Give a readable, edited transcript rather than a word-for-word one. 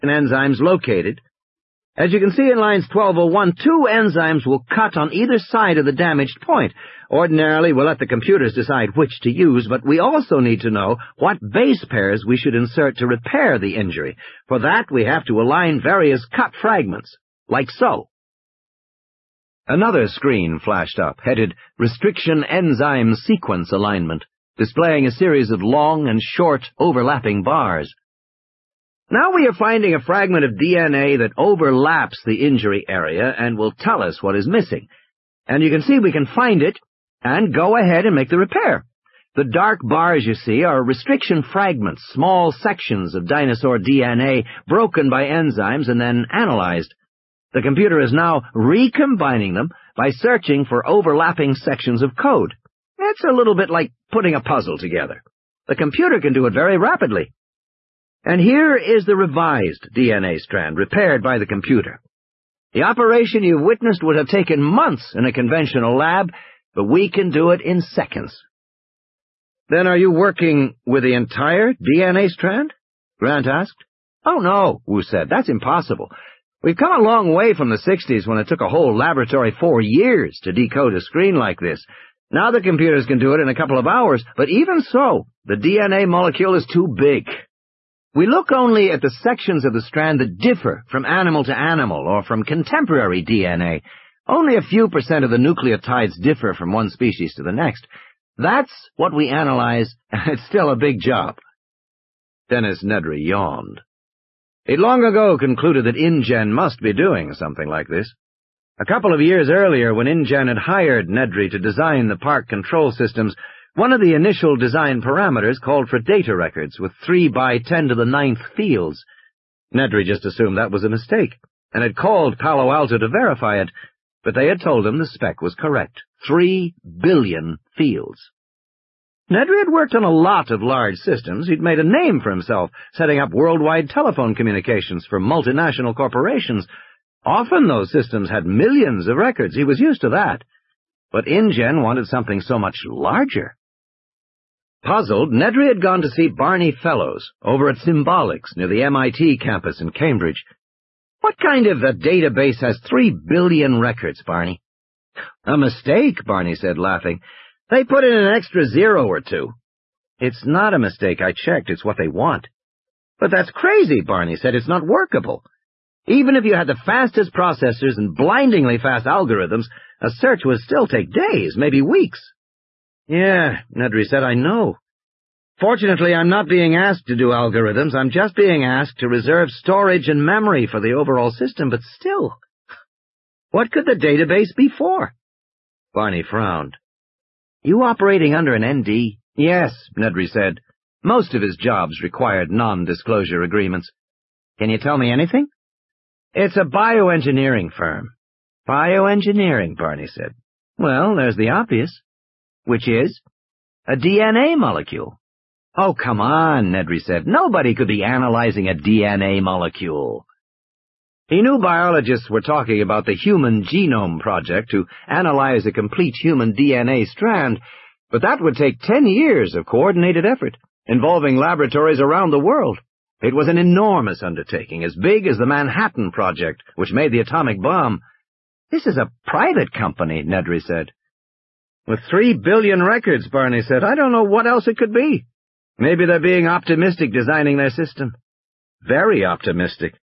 enzymes located. As you can see in lines 1201, 2 enzymes will cut on either side of the damaged point. Ordinarily, we'll let the computers decide which to use, but we also need to know what base pairs we should insert to repair the injury. For that, we have to align various cut fragments, like so. Another screen flashed up, headed Restriction Enzyme Sequence Alignment, displaying a series of long and short overlapping bars. Now we are finding a fragment of DNA that overlaps the injury area and will tell us what is missing. And you can see we can find it and go ahead and make the repair. The dark bars you see are restriction fragments, small sections of dinosaur DNA broken by enzymes and then analyzed. The computer is now recombining them by searching for overlapping sections of code. It's a little bit like putting a puzzle together. The computer can do it very rapidly. And here is the revised DNA strand, repaired by the computer. The operation you've witnessed would have taken months in a conventional lab, but we can do it in seconds. Then are you working with the entire DNA strand? Grant asked. Oh, no, Wu said. That's impossible. We've come a long way from the 60s when it took a whole laboratory 4 years to decode a screen like this. Now the computers can do it in a couple of hours, but even so, the DNA molecule is too big. We look only at the sections of the strand that differ from animal to animal or from contemporary DNA. Only a few % of the nucleotides differ from one species to the next. That's what we analyze, and it's still a big job. Dennis Nedry yawned. He'd long ago concluded that InGen must be doing something like this. A couple of years earlier, when InGen had hired Nedry to design the park control systems, one of the initial design parameters called for data records with 3 by 10 to the 9th fields. Nedry just assumed that was a mistake, and had called Palo Alto to verify it, but they had told him the spec was correct. 3 billion fields. Nedry had worked on a lot of large systems. He'd made a name for himself, setting up worldwide telephone communications for multinational corporations. Often those systems had millions of records. He was used to that. But InGen wanted something so much larger. Puzzled, Nedry had gone to see Barney Fellows over at Symbolics near the MIT campus in Cambridge. What kind of a database has 3 billion records, Barney? A mistake, Barney said, laughing. They put in an extra 0 or 2. It's not a mistake, I checked. It's what they want. But that's crazy, Barney said. It's not workable. Even if you had the fastest processors and blindingly fast algorithms, a search would still take days, maybe weeks. Yeah, Nedry said, I know. Fortunately, I'm not being asked to do algorithms. I'm just being asked to reserve storage and memory for the overall system, but still. What could the database be for? Barney frowned. You operating under an ND? Yes, Nedry said. Most of his jobs required non-disclosure agreements. Can you tell me anything? It's a bioengineering firm. Bioengineering, Barney said. Well, there's the obvious. Which is? A DNA molecule. Oh, come on, Nedry said. Nobody could be analyzing a DNA molecule. He knew biologists were talking about the Human Genome Project to analyze a complete human DNA strand, but that would take 10 years of coordinated effort, involving laboratories around the world. It was an enormous undertaking, as big as the Manhattan Project, which made the atomic bomb. This is a private company, Nedry said. With 3 billion records, Barney said, I don't know what else it could be. Maybe they're being optimistic designing their system. Very optimistic.